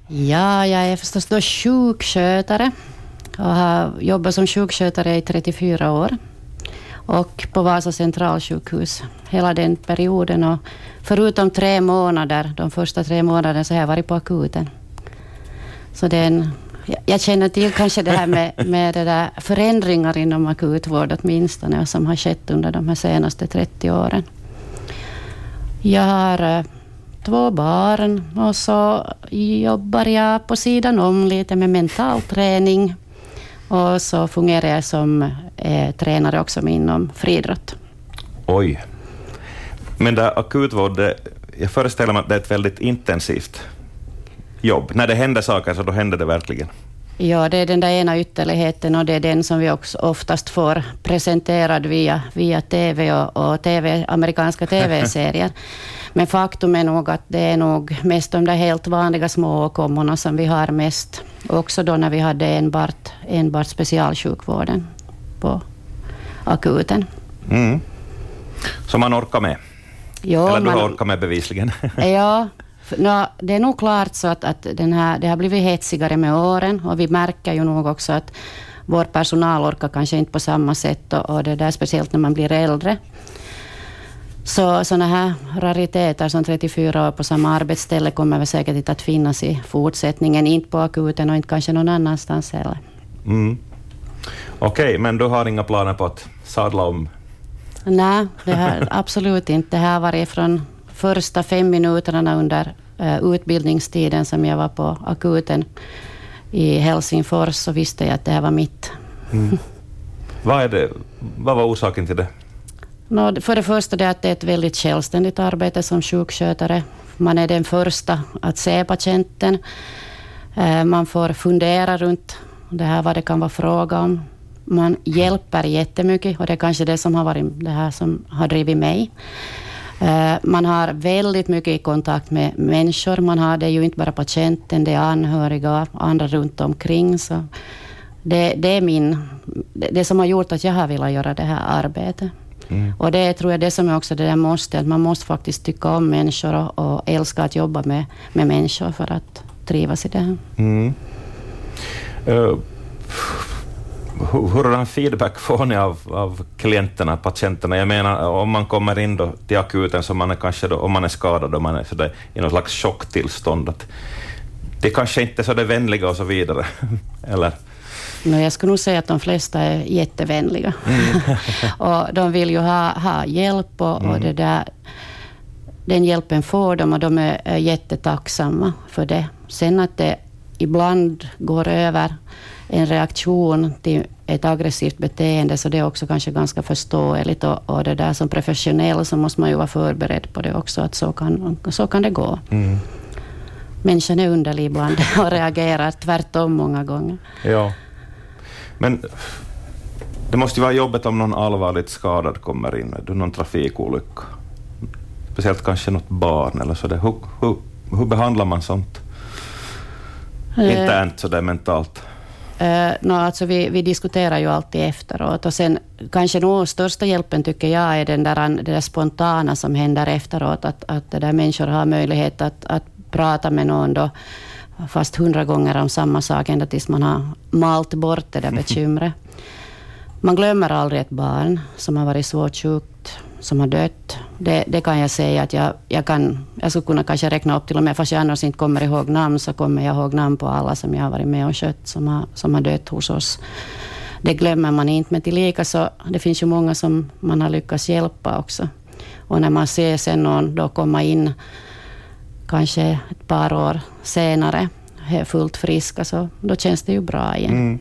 Ja, jag är förstås då sjukskötare och har jobbat som sjukskötare i 34 år. Och på Vasa centralsjukhus hela den perioden. Och förutom 3 månader, de första 3 månaderna, så har jag varit på akuten. Så jag känner till kanske det här med det där förändringar inom akutvård åtminstone som har skett under de här senaste 30 åren. Jag har 2 barn och så jobbar jag på sidan om lite med mental träning. Och så fungerar jag som tränare också inom friidrott. Oj. Men där akutvård, jag föreställer mig att det är ett väldigt intensivt jobb. När det händer saker så då händer det verkligen. Ja, det är den där ena ytterligheten och det är den som vi också oftast får presenterad via TV och amerikanska TV-serier. Men faktum är nog att det är nog mest de där helt vanliga små åkommorna som vi har mest. Också då när vi hade enbart specialsjukvården på akuten. Mm. Så man orkar med? Jo, eller du har orkat med bevisligen? Ja, det är nog klart så att det har blivit hetsigare med åren och vi märker ju nog också att vår personal orkar kanske inte på samma sätt och det där speciellt när man blir äldre. Så sådana här rariteter som 34 år på samma arbetsställe kommer väl säkert inte att finnas i fortsättningen, inte på akuten och inte kanske någon annanstans heller. Mm. Okej, men du har inga planer på att sadla om? Nej, det har absolut inte. Det här var från första 5 minuterna under utbildningstiden som jag var på akuten i Helsingfors, så visste jag att det här var mitt. Mm. Vad var orsaken till det? För det första det att det är ett väldigt självständigt arbete som sjukskötare. Man är den första att se patienten. Man får fundera runt det här, vad det kan vara fråga om. Man hjälper jättemycket och det är kanske det som har varit det här som har drivit mig. Man har väldigt mycket kontakt med människor. Det är ju inte bara patienten, det är anhöriga och andra runt omkring. Så det är det som har gjort att jag har velat göra det här arbetet. Mm. Och det tror jag det som är också det där att man måste faktiskt tycka om människor och älska att jobba med människor för att trivas i det här. Mm. Hurdan feedback får ni av klienterna, patienterna? Jag menar, om man kommer in då till akuten så man är kanske då, om man är skadad och man är så där, i någon slags chocktillstånd, att det kanske inte är så det vänliga och så vidare, eller? Jag skulle nog säga att de flesta är jättevänliga. Mm. Och de vill ju ha hjälp och det där, den hjälpen får de och de är jättetacksamma för det. Sen att det ibland går över en reaktion till ett aggressivt beteende, så det är också kanske ganska förståeligt och det där som professionell så måste man ju vara förberedd på det också, att så kan det gå. Mm. Människan är underlig ibland och reagerar tvärtom många gånger. Ja. Men det måste ju vara jobbet om någon allvarligt skadad kommer in, någon trafikolycka. Speciellt kanske något barn eller så. Hur behandlar man sånt? Internt så det är mentalt. Alltså vi diskuterar ju alltid efteråt och sen kanske nog största hjälpen tycker jag är det där spontana som händer efteråt, att det där människor har möjlighet att prata med någon då fast 100 gånger om samma sak ända tills man har malt bort det där bekymret. Man glömmer aldrig ett barn som har varit svårt sjukt, som har dött. Det kan jag säga att jag skulle kunna kanske räkna upp till och med, fast jag annars inte kommer ihåg namn, så kommer jag ihåg namn på alla som jag har varit med och skött som har dött hos oss. Det glömmer man inte, men tillika så det finns ju många som man har lyckats hjälpa också. Och när man ser sen någon då komma in kanske ett par år senare fullt friska, så då känns det ju bra igen. Mm.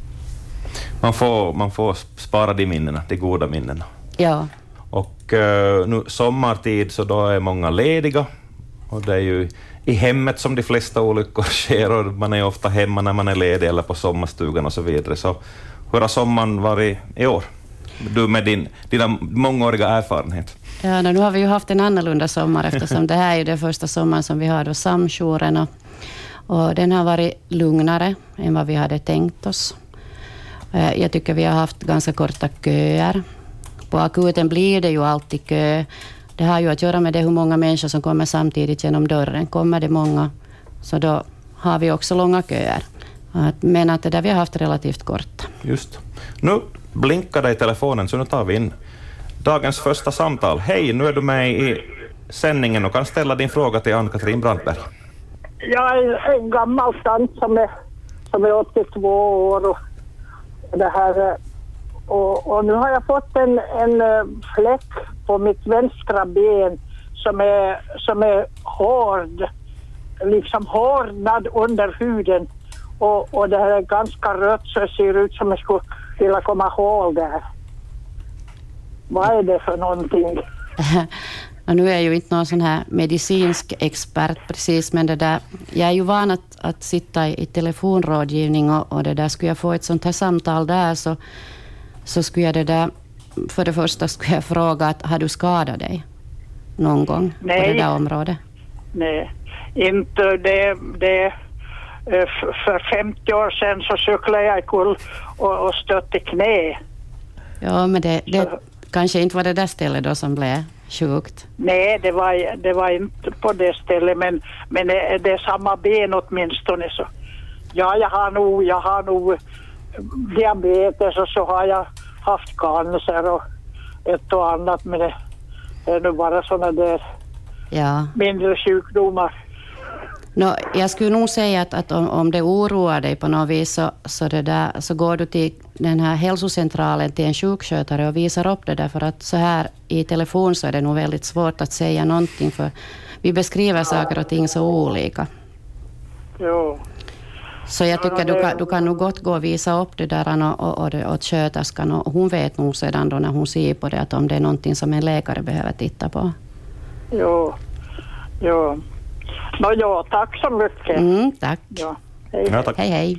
Man får spara de minnena, de goda minnena. Ja. Och nu sommartid så då är många lediga och det är ju i hemmet som de flesta olyckor sker och man är ofta hemma när man är ledig eller på sommarstugan och så vidare. Så hur har sommaren varit i år? Du med dina mångåriga erfarenhet. Ja, nu har vi ju haft en annorlunda sommar eftersom det här är det första sommaren som vi har då samjouren och den har varit lugnare än vad vi hade tänkt oss. Jag tycker vi har haft ganska korta köer. På akuten blir det ju alltid kö. Det har ju att göra med det hur många människor som kommer samtidigt genom dörren. Kommer det många så då har vi också långa köer. Men att det där vi har haft relativt kort. Just. Nu blinkar det i telefonen, så nu tar vi in dagens första samtal. Hej, nu är du med i sändningen och kan ställa din fråga till Ann-Katrin Brandberg. Jag är en gammal tant som är 82 år och det här, och nu har jag fått en fläck på mitt vänstra ben som är hård, liksom hårdnad under huden, och det här är ganska rött, så det ser ut som jag skulle vilja komma ihåg där. Vad är det för någonting? Och nu är jag ju inte någon sån här medicinsk expert precis, men det där, jag är ju van att sitta i telefonrådgivning och det där, skulle jag få ett sånt här samtal där så skulle jag det där, för det första skulle jag fråga att har du skadat dig någon gång på det där området? Nej, inte det. För 50 år sedan så cyklade jag kull och stötte knä. Ja, men det kanske inte var det där stället då som blev sjukt. Nej, det var inte på det stället, men det är samma ben åtminstone. Så. Ja, jag har nog diabetes, och så har jag haft cancer och ett och annat, men det är nu bara sådana där mindre sjukdomar. Jag skulle nog säga att om det oroar dig på något vis så går du till den här hälsocentralen, till en sjukskötare och visar upp det, därför att så här i telefon så är det nog väldigt svårt att säga någonting, för vi beskriver saker och ting så olika. Jo. Så jag tycker du kan nog gott gå och visa upp det där åt sköterskan, och hon vet nog sedan då när hon ser på det att om det är någonting som en läkare behöver titta på. Jo. Tack så mycket. Tack. Ja, hej. Ja, tack. Hej.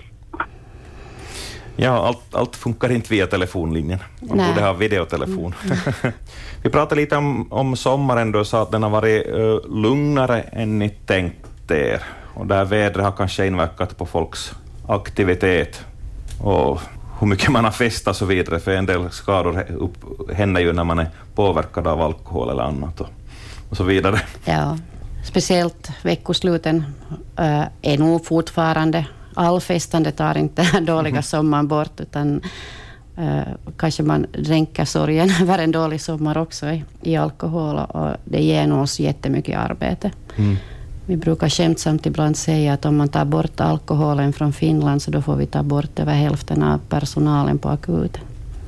Ja, allt funkar inte via telefonlinjen. Man borde ha videotelefon. Vi pratade lite om sommaren då, och sa att den har varit lugnare än ni tänkte er. Och det här vädret har kanske inverkat på folks aktivitet och hur mycket man har festat och så vidare. För en del skador händer ju när man är påverkad av alkohol eller annat och så vidare. Ja, speciellt veckosluten är nog fortfarande, all festande tar inte dåliga sommaren bort, utan kanske man dränker sorgen över en dålig sommar också i alkohol, och det ger nog oss jättemycket arbete. Vi brukar skämtsamt ibland säga att om man tar bort alkoholen från Finland så då får vi ta bort över hälften av personalen på akuten.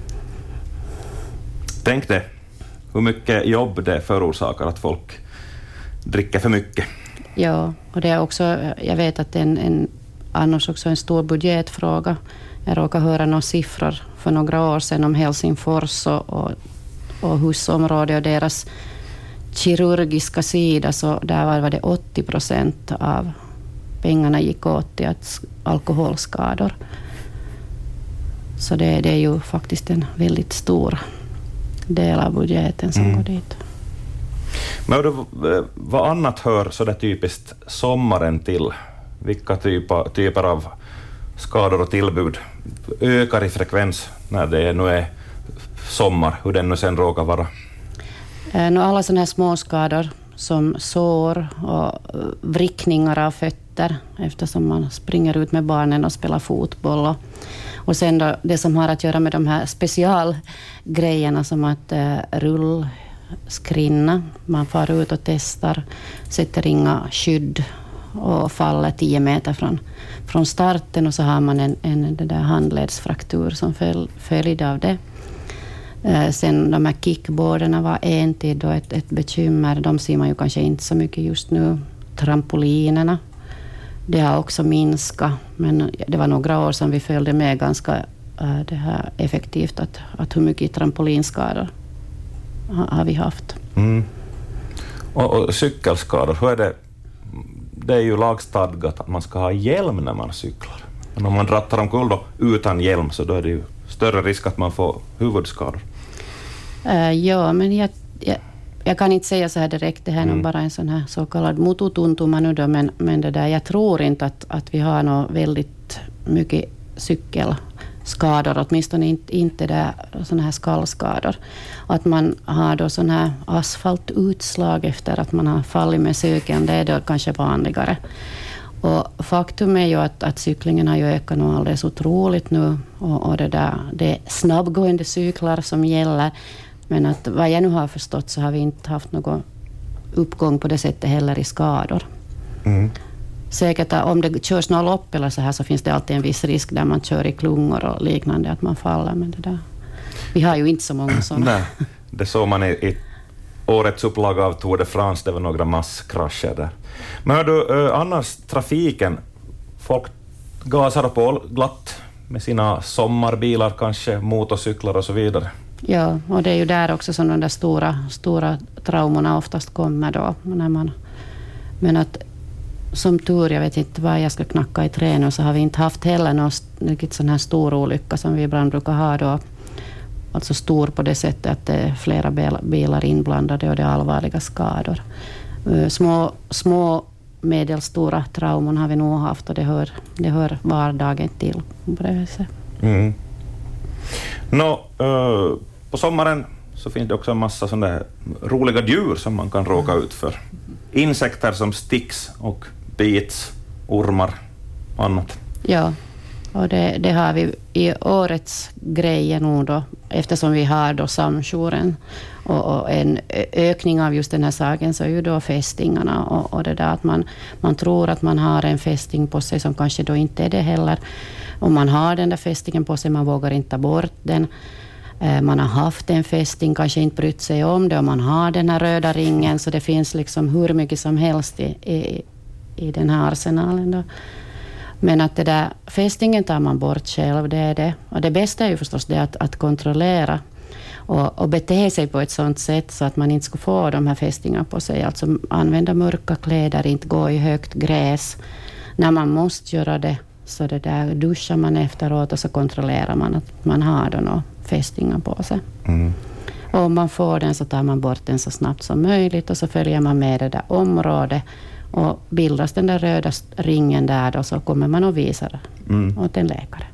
Tänk det, hur mycket jobb det förorsakar att folk dricker för mycket. Ja, och det är också, jag vet att det är annars också en stor budgetfråga. Jag råkar höra några siffror för några år sedan om Helsingfors och husområdet och deras kirurgiska sida, så där var det 80% av pengarna gick åt till alkoholskador. Så det är ju faktiskt en väldigt stor del av budgeten som går dit. Men vad annat hör så där typiskt sommaren till? Vilka typer av skador och tillbud ökar i frekvens när det nu är sommar, hur den nu sen råkar vara? Alla sådana här småskador som sår och vrickningar av fötter eftersom man springer ut med barnen och spelar fotboll. Och sen då det som har att göra med de här specialgrejerna som att rullskrinna. Man far ut och testar, sätter inga skydd och faller 10 meter från starten, och så har man en det där handledsfraktur som följd av det. Sen de här kickboarderna var en tid då ett bekymmer. De ser man ju kanske inte så mycket just nu. Trampolinerna, det har också minskat, men det var några år sedan vi följde med ganska det här effektivt att hur mycket trampolinskador har vi haft. Och cykelskador, hur är det? Det är ju lagstadgat att man ska ha hjälm när man cyklar. Men om man rattar omkull då utan hjälm så då är det ju större risk att man får huvudskador. Ja, men jag kan inte säga så här direkt. Det här är bara en sån här så kallad mututuntuma nu då, men det där, jag tror inte att vi har något väldigt mycket cykelskador, åtminstone inte där såna här skallskador. Att man har då sån här asfaltutslag efter att man har fallit med cykeln, det är då kanske vanligare. Och faktum är ju att cyklingen har ju ökat nog alldeles otroligt nu. Och det är snabbgående cyklar som gäller. Men att vad jag nu har förstått så har vi inte haft någon uppgång på det sättet heller i skador. Mm. Säkert om det körs några lopp eller så här så finns det alltid en viss risk där man kör i klungor och liknande att man faller. Men det där. Vi har ju inte så många sådana. Nej, det såg man i årets upplag av Tour de France, det var några masskrascher där. Men hör du, annars trafiken, folk gasar på glatt med sina sommarbilar kanske, motorcyklar och så vidare. Ja, och det är ju där också som de där stora traumorna oftast kommer då. Men att som tur, jag vet inte vad jag ska knacka i trä nu, så har vi inte haft heller någon sån här stor olycka som vi ibland brukar ha då. Alltså stor på det sättet att det är flera bilar inblandade och det är allvarliga skador. Små medelstora trauman har vi nog haft och det hör vardagen till på det viset. Mm. På sommaren så finns det också en massa sådana där roliga djur som man kan råka ut för. Insekter som sticks och bits, ormar och annat. Ja, och det har vi i årets grejer nu då, eftersom vi har då samjouren och en ökning av just den här saken, så är ju då fästingarna och det där att man tror att man har en fästing på sig som kanske då inte är det heller. Om man har den där fästingen på sig, man vågar inte ta bort den. Man har haft en fästing, kanske inte brytt sig om det, och man har den här röda ringen, så det finns liksom hur mycket som helst i den här arsenalen då. Men att det där fästingen tar man bort själv, det är det. Och det bästa är ju förstås det att kontrollera och bete sig på ett sådant sätt så att man inte ska få de här fästingarna på sig. Alltså använda mörka kläder, inte gå i högt gräs. När man måste göra det, så det där duschar man efteråt och så kontrollerar man att man har då några fästingar på sig. Mm. Och om man får den så tar man bort den så snabbt som möjligt och så följer man med det där området. Och bildas den där röda ringen där då, så kommer man och visar åt en läkare.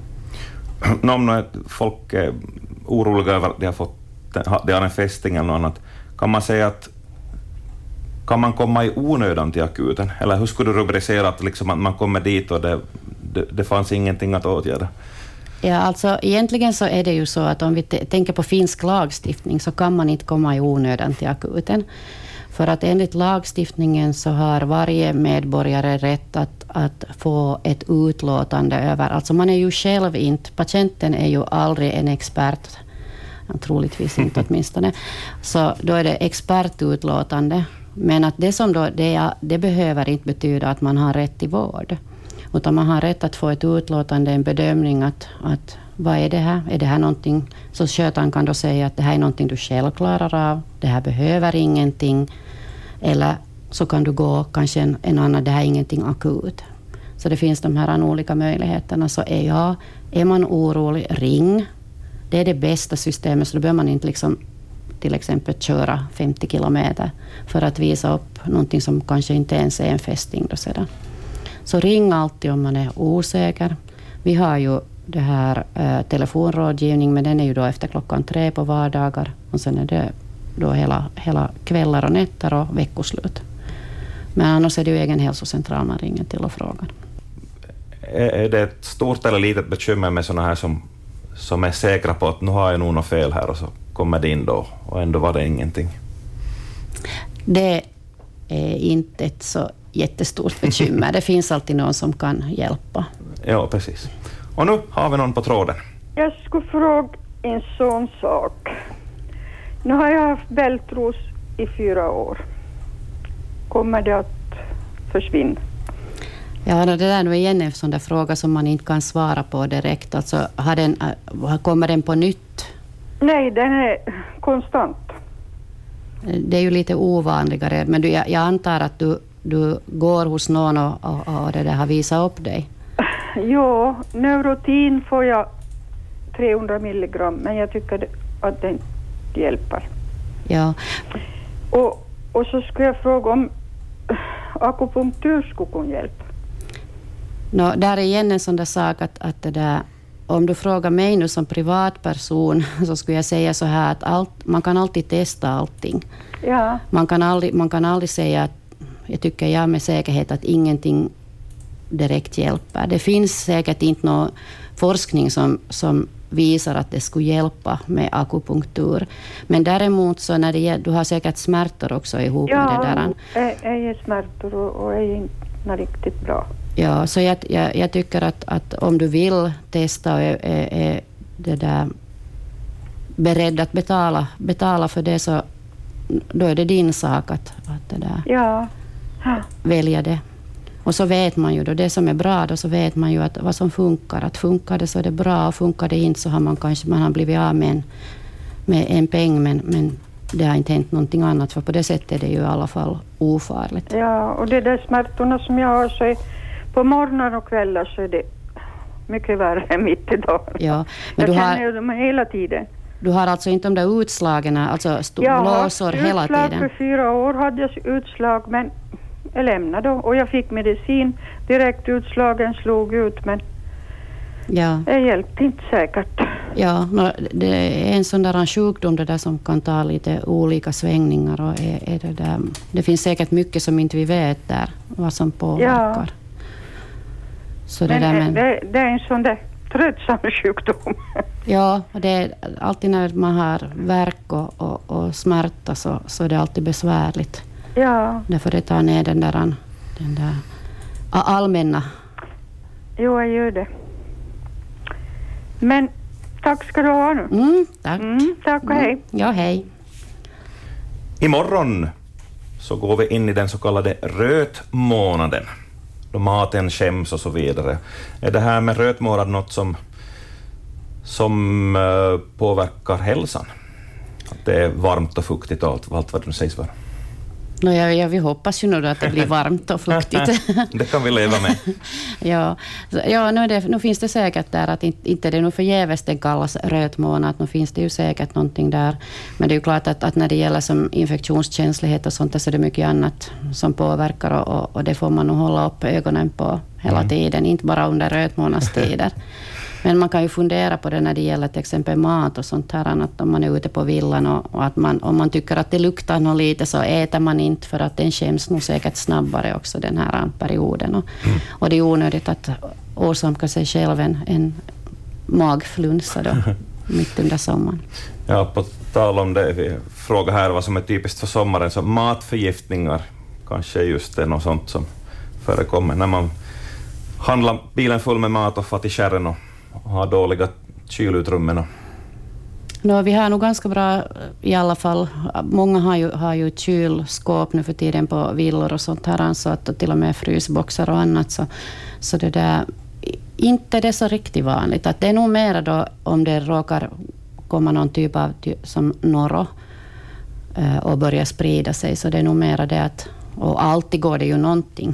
Om folk är oroliga över att de har en fästing eller något annat, kan man säga att kan man komma i onödan till akuten? Eller hur skulle du rubricera att, liksom, att man kommer dit och det fanns ingenting att åtgärda? Ja, alltså egentligen så är det ju så att om vi tänker på finsk lagstiftning så kan man inte komma i onödan till akuten. För att enligt lagstiftningen så har varje medborgare rätt att få ett utlåtande över, alltså man är ju själv inte, patienten är ju aldrig en expert, troligtvis inte åtminstone, så då är det expertutlåtande. Men att det som då, det behöver inte betyda att man har rätt till vård, utan man har rätt att få ett utlåtande, en bedömning att vad är det här? Är det här någonting, så skötaren kan då säga att det här är någonting du själv klarar av, det här behöver ingenting, eller så kan du gå kanske en annan, det här är ingenting akut. Så det finns de här olika möjligheterna. Så är man orolig, ring. Det är det bästa systemet, så då behöver man inte liksom till exempel köra 50 kilometer för att visa upp någonting som kanske inte ens är en fästing då sedan. Så ring alltid om man är osäker. Vi har ju det här telefonrådgivning, men den är ju då efter 3:00 på vardagar, och sen är det då hela kvällar och nätter och veckoslut. Men annars är det ju egen hälsocentral man ringer till och frågar. Är det ett stort eller litet bekymmer med såna här som är säkra på att nu har jag nog något fel här och så kommer det in då och ändå var det ingenting? Det är inte ett så jättestort bekymmer. Det finns alltid någon som kan hjälpa. Ja, precis. Och nu har vi någon på tråden. Jag skulle fråga en sån sak. Nu har jag haft bältros i 4 år. Kommer det att försvinna? Ja, det där är igen en sån där fråga som man inte kan svara på direkt. Alltså, kommer den på nytt? Nej, den är konstant. Det är ju lite ovanligare, men jag antar att du går hos någon och det där har visat upp dig. Ja, Neurotin får jag 300 milligram, men jag tycker att den hjälper. Ja. Och så skulle jag fråga om akupunktur skulle kunna hjälpa. Där är igen en sån där sak att det där, om du frågar mig nu som privatperson så skulle jag säga så här att man kan alltid testa allting. Ja. Man kan aldrig säga att jag tycker med säkerhet att ingenting direkt hjälper. Det finns säkert inte någon forskning som visar att det skulle hjälpa med akupunktur. Men däremot så när du har säkert smärtor också ihop med det där. Ja, jag är smärtor och är inte riktigt bra. Ja, så jag tycker att om du vill testa och är det där beredd att betala för det, så då är det din sak att det där välja det. Och så vet man ju då det som är bra, då så vet man ju att vad som funkar. Att funkar det så är det bra, och funkar det inte så har man har blivit av med en peng, men det har inte hänt någonting annat, för på det sättet är det ju i alla fall ofarligt. Ja, och det där smärtorna som jag har, så är på morgnar och kvällar så är det mycket värre mitt i dagen. Ja, men jag känner ju dem hela tiden. Du har alltså inte de där utslagen, alltså blåsor hela tiden? Utslag för 4 år hade jag utslag, men jag lämnade då. Och jag fick medicin, direkt utslagen slog ut, men jag hjälpte inte säkert. Ja, det är en sån där sjukdom det där som kan ta lite olika svängningar, och är det där. Det finns säkert mycket som inte vi vet där, vad som påverkar. Ja. Så det är en sån där tröttsam sjukdom. Ja, och det är alltid när man har värk och smärta så är det alltid besvärligt. Ja. Därför det tar ner den där allmänna. Jo, jag gör det. Men tack ska du ha nu. Tack. Tack och hej. Ja, hej. Imorgon så går vi in i den så kallade rötmånaden, då maten skäms och så vidare. Är det här med rötmånad något som påverkar hälsan? Att det är varmt och fuktigt och allt vad det sägs vara? Vi hoppas ju nu att det blir varmt och fuktigt. Det kan vi leva med. Nu finns det säkert där att inte det är nog förgäves den kallas rötmånad. Nu finns det ju säkert någonting där. Men det är ju klart att när det gäller som infektionskänslighet och sånt, så är det mycket annat som påverkar, och det får man nog hålla upp ögonen på hela tiden, inte bara under rötmånadstider. Men man kan ju fundera på det när det gäller till exempel mat och sånt här, att om man är ute på villan och att om man tycker att det luktar något lite, så äter man inte, för att den skäms nog säkert snabbare också den här perioden. Och det är onödigt att åsamka sig själv en magflunsa då, mitt under sommaren. Ja, på tal om det, vi frågar här vad som är typiskt för sommaren, så matförgiftningar kanske just är något sånt som förekommer när man handlar bilen full med mat och får till kärren och har dåliga kylutrymmen. Vi har nog ganska bra i alla fall. Många har ju kylskåp nu för tiden på villor och sånt här, så att till och med frysboxar och annat. Så det där, inte det är så riktigt vanligt. Att det är nog mer då om det råkar komma någon typ av som noro och börja sprida sig. Så det är nog mer det att, och alltid går det ju någonting.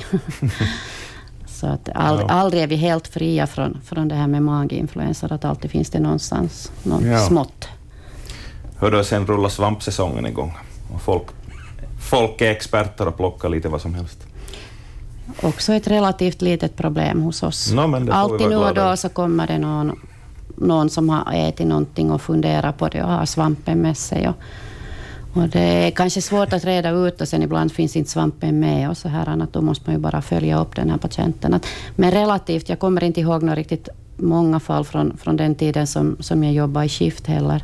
Så att aldrig är vi helt fria från det här med maginfluenser, att alltid finns det någonstans något smått. Hörde, sen rullar svampsäsongen igång och folk är experter och plockar lite vad som helst. Också ett relativt litet problem hos oss. Alltid nu och då så kommer det någon som har ätit någonting och funderar på det och har svampen med sig. Och det är kanske svårt att reda ut, och sen ibland finns inte svampen med och så här, att då måste man ju bara följa upp den här patienten. Men relativt, jag kommer inte ihåg några riktigt många fall från den tiden som jag jobbar i skift heller.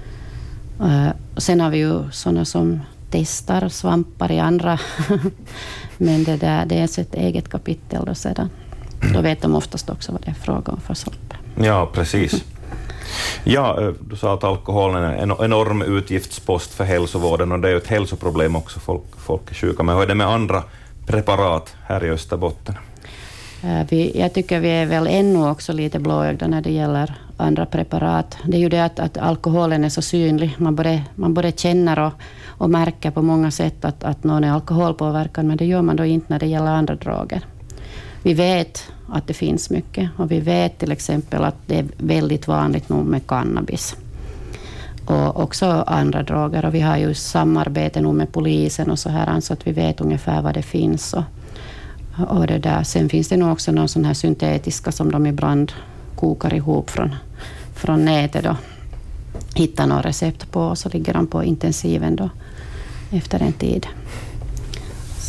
Sen har vi ju sådana som testar svampar i andra, men det är ett eget kapitel då sedan. Då vet de oftast också vad det är fråga om för svamp. Ja, precis. Ja, du sa att alkoholen är en enorm utgiftspost för hälsovården, och det är ju ett hälsoproblem också, folk är sjuka. Men hur är det med andra preparat här i Österbotten? Jag tycker vi är väl ännu också lite blåögda när det gäller andra preparat. Det är ju det att alkoholen är så synlig. Man både känner och märker på många sätt att någon är alkoholpåverkad, men det gör man då inte när det gäller andra droger. Vi vet att det finns mycket, och vi vet till exempel att det är väldigt vanligt nu med cannabis och också andra droger, och vi har ju samarbete nu med polisen och så här, så att vi vet ungefär vad det finns och det där. Sen finns det nog också någon sån här syntetiska som de ibland kokar ihop från nätet då, hittar någon recept på, och så ligger de på intensiven då efter en tid.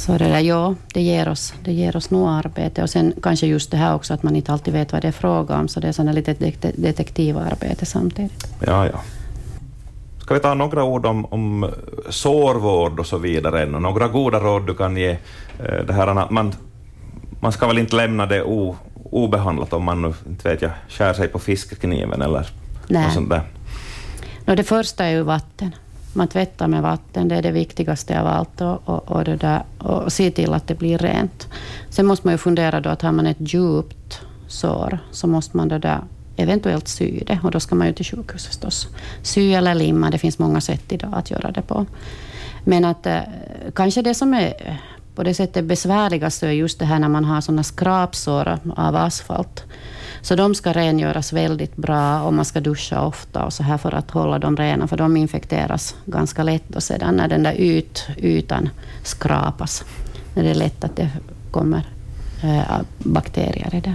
Så det där, ja, det ger oss nog arbete. Och sen kanske just det här också att man inte alltid vet vad det är fråga om. Så det är sådana lite detektivarbete samtidigt. Ja. Ska vi ta några ord om sårvård och så vidare? Och några goda råd du kan ge. Det här att man ska väl inte lämna det obehandlat om man nu, inte vet jag, skär sig på fiskekniven eller något sånt där. Det första är ju vatten. Man tvättar med vatten, det är det viktigaste av allt och se till att det blir rent. Sen måste man ju fundera då att har man ett djupt sår så måste man eventuellt sy det och då ska man ju till sjukhus förstås. Sy eller limma, det finns många sätt idag att göra det på. Men att kanske det som är på det sättet besvärligast är just det här när man har sådana skrapsår av asfalt. Så de ska rengöras väldigt bra och man ska duscha ofta och så här för att hålla dem rena, för de infekteras ganska lätt och sedan när den där ytan skrapas. När det är lätt att det kommer bakterier i det.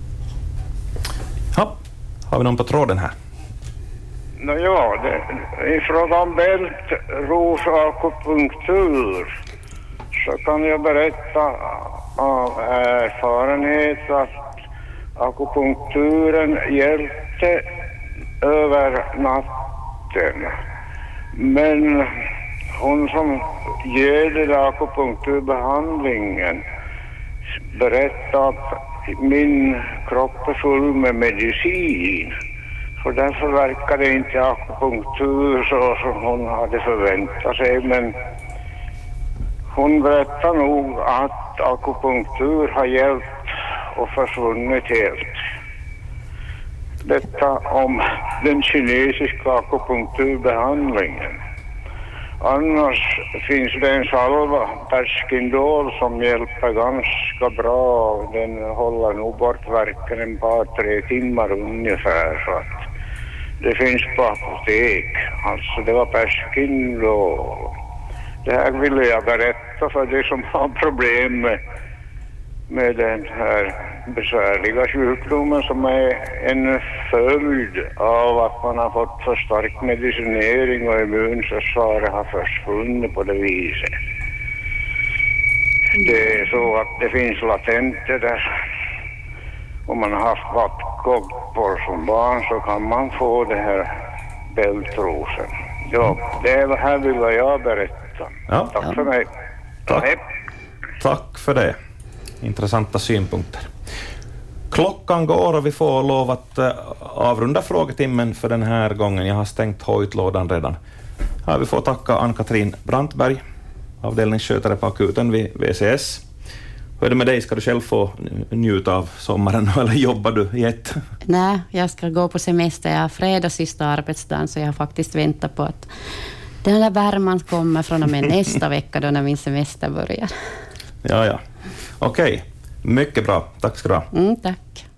Ja, har vi någon på tråden här? I fråga om bältrosakupunktur så kan jag berätta av erfarenhet att akupunkturen hjälpte över natten. Men hon som ger den akupunkturbehandlingen berättade att min kropp är full med medicin. För därför verkade inte akupunktur så som hon hade förväntat sig. Men hon berättar nog att akupunktur har hjälpt och försvunnit helt. Detta om den kinesiska akupunkturbehandlingen. Annars finns det en salva, Perskindol, som hjälper ganska bra. Den håller nog bort verken en par, 3 timmar ungefär. Så att det finns på apotek. Alltså det var Perskindol. Det här ville jag berätta för de som har problem med den här besvärliga sjukdomen som är en följd av att man har fått för stark medicinering och immunförsvaret har försvunnit på det viset. Det är så att det finns latenter där. Om man har haft vattkoppor som barn så kan man få det här bältrosen. Ja, det här vill jag berätta. Ja. Tack för mig. Tack för det. Intressanta synpunkter. Klockan går och vi får lov att avrunda frågetimmen för den här gången. Jag har stängt hojtlådan redan. Ja, vi får tacka Ann-Katrin Brantberg, avdelningsskötare på akuten vid VCS. Hur är det med dig? Ska du själv få njuta av sommaren eller jobbar du i ett? Nej, jag ska gå på semester. Jag har fredag sista arbetsdagen så jag har faktiskt väntat på att den där värman kommer från och med nästa vecka då när min semester börjar. Ja. Okej. Mycket bra. Tack ska du ha. Tack.